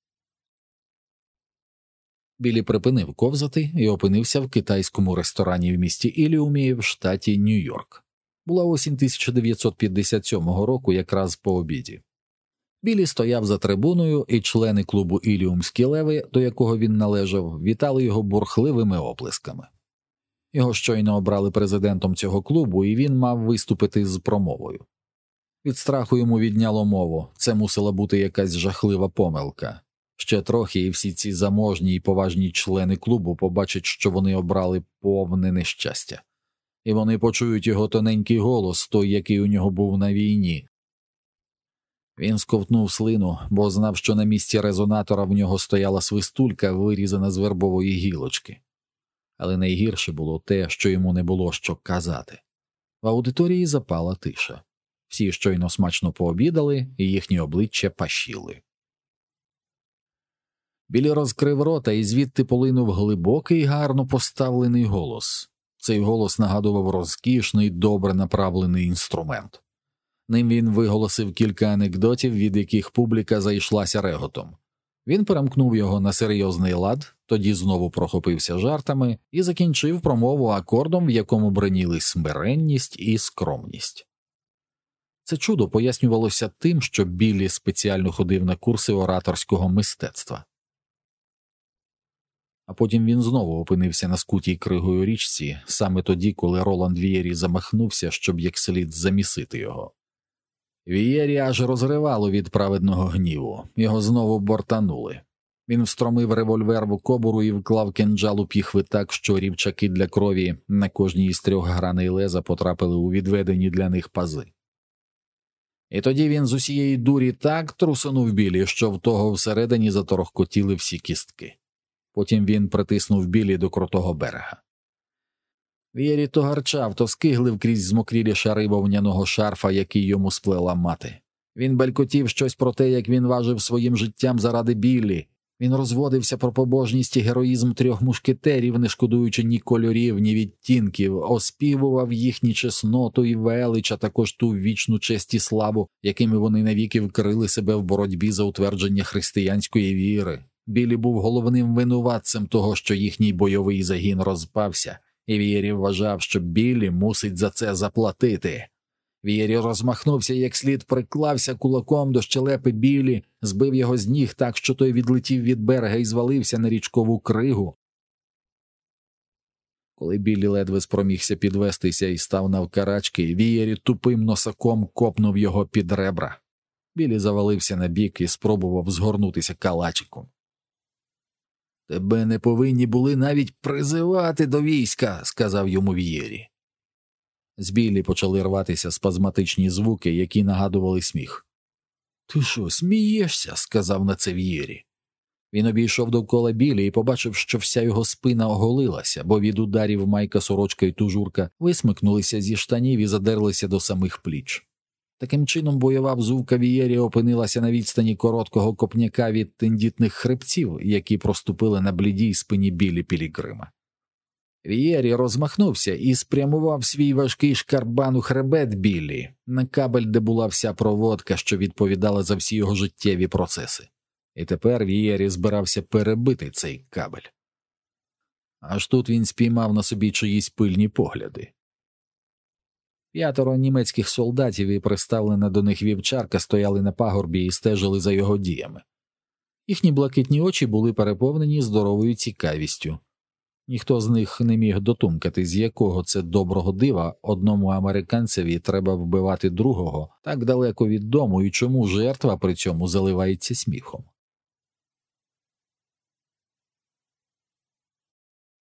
Білі припинив ковзати і опинився в китайському ресторані в місті Іліумі в штаті Нью-Йорк. Була осінь 1957 року, якраз по обіді. Білі стояв за трибуною, і члени клубу «Іліумські леви», до якого він належав, вітали його бурхливими оплесками. Його щойно обрали президентом цього клубу, і він мав виступити з промовою. Від страху йому відняло мову, це мусила бути якась жахлива помилка. Ще трохи, і всі ці заможні і поважні члени клубу побачать, що вони обрали повне нещастя. І вони почують його тоненький голос, той, який у нього був на війні. Він сковтнув слину, бо знав, що на місці резонатора в нього стояла свистулька, вирізана з вербової гілочки. Але найгірше було те, що йому не було що казати. В аудиторії запала тиша. Всі щойно смачно пообідали, і їхні обличчя пашіли. Білі розкрив рота, і звідти полинув глибокий, гарно поставлений голос. Цей голос нагадував розкішний, добре направлений інструмент. Ним він виголосив кілька анекдотів, від яких публіка зайшлася реготом. Він перемкнув його на серйозний лад, тоді знову прохопився жартами і закінчив промову акордом, в якому бреніли смиренність і скромність. Це чудо пояснювалося тим, що Біллі спеціально ходив на курси ораторського мистецтва. А потім він знову опинився на скутій кригою річці, саме тоді, коли Роланд Вієрі замахнувся, щоб як слід замісити його. Вієрі аж розривало від праведного гніву, його знову бортанули. Він встромив револьвер в кобуру і вклав кинджал у піхви так, що рівчаки для крові на кожній із 3 граней леза потрапили у відведені для них пази. І тоді він з усієї дурі так трусонув Білі, що в того всередині заторохкотіли всі кістки. Потім він притиснув Білі до крутого берега. Вієрі то гарчав, то скиглив крізь змокрілі шари вовняного шарфа, який йому сплела мати. Він белькотів щось про те, як він важив своїм життям заради Біллі. Він розводився про побожність і героїзм 3 мушкетерів, не шкодуючи ні кольорів, ні відтінків, оспівував їхні чесноту і велич, а також ту вічну честь і славу, якими вони навіки вкрили себе в боротьбі за утвердження християнської віри. Біллі був головним винуватцем того, що їхній бойовий загін розпався, і Вієрі вважав, що Біллі мусить за це заплатити. Вієрі розмахнувся, як слід приклався кулаком до щелепи Біллі, збив його з ніг так, що той відлетів від берега і звалився на річкову кригу. Коли Біллі ледве спромігся підвестися і став навкарачки, Вієрі тупим носаком копнув його під ребра. Біллі завалився на бік і спробував згорнутися калачиком. «Тебе не повинні були навіть призивати до війська», – сказав йому Вієрі. З Біллі почали рватися спазматичні звуки, які нагадували сміх. «Ти що, смієшся?» – сказав на це Вієрі. Він обійшов довкола Біллі і побачив, що вся його спина оголилася, бо від ударів майка, сорочка і тужурка висмикнулися зі штанів і задерлися до самих пліч. Таким чином бойова взувка Вієрі опинилася на відстані короткого копняка від тендітних хребців, які проступили на блідій спині Біллі Пілігрима. Вієрі розмахнувся і спрямував свій важкий шкарбан у хребет Біллі, на кабель, де була вся проводка, що відповідала за всі його життєві процеси. І тепер Вієрі збирався перебити цей кабель. Аж тут він спіймав на собі чиїсь пильні погляди. 5 німецьких солдатів і приставлена до них вівчарка стояли на пагорбі і стежили за його діями. Їхні блакитні очі були переповнені здоровою цікавістю. Ніхто з них не міг дотумкати, з якого це доброго дива одному американцеві треба вбивати другого так далеко від дому і чому жертва при цьому заливається сміхом.